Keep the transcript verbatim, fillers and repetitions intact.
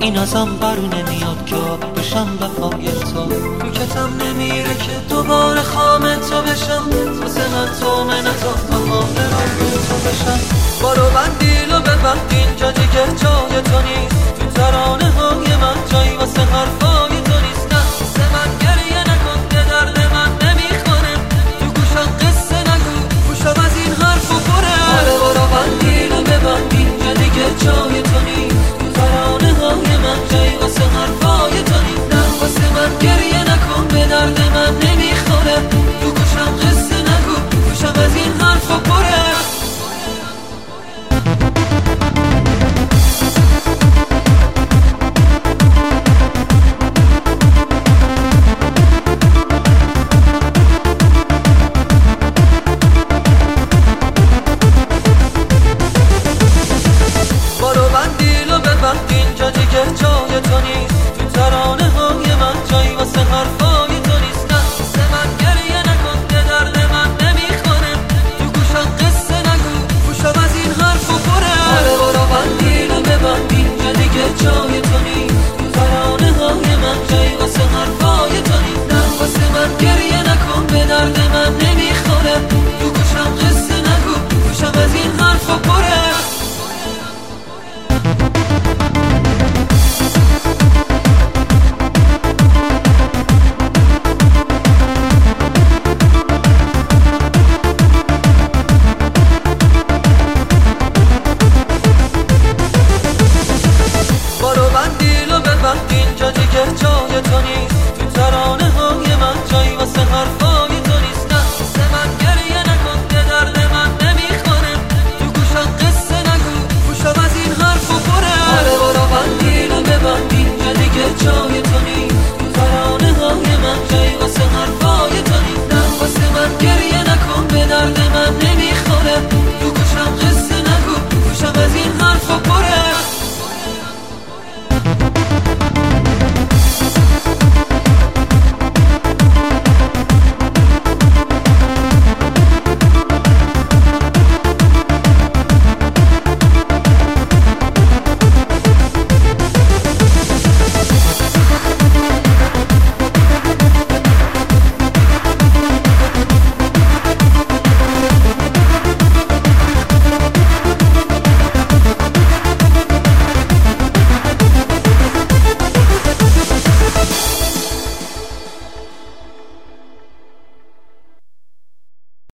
این ازم برو نمیاد که آب بشم وفای تو. تو کتم نمیره که دوباره خام تو بشم، واسه من تو منتا تا خامه رو تو بشم. بارو بندیل و ببند اینجا دیگه جای تو نیست، تو ترانه های من جایی واسه حرفای تو نیست. نه واسه من گریه نکن که درد من نمیخوره، تو گوشم قصه نگو گوشم از این حرفو پره. آره بارو بندیل و ببند اینجا دیگه جای تو نیست، تو ترانه های من جایی واسه حرفای تو نیست. نه واسه من گریه نکن به درد من نمیخوره، تو گوشم قصه نگو گوشم از این حرفو پره. اینجا دیگه جای تو نیست، تو ترانه های من جایی واسه حرفای تو نیست. نه واسه من گریه نکن که درد من نمیخوره، تو گوشم قصه نگو گوشم از این حرفو پره. آره برو بندیل و ببند اینجا دیگه جای تو نیست، تو ترانه های من جایی واسه حرفای تو نیست. نه واسه من گریه نکن به درد من نمیخوره، تو گوشم قصه نگو گوشم از این حرفو پره. اینجا دیگه جای تو نیست، تو ترانه های من جایی واسه حرف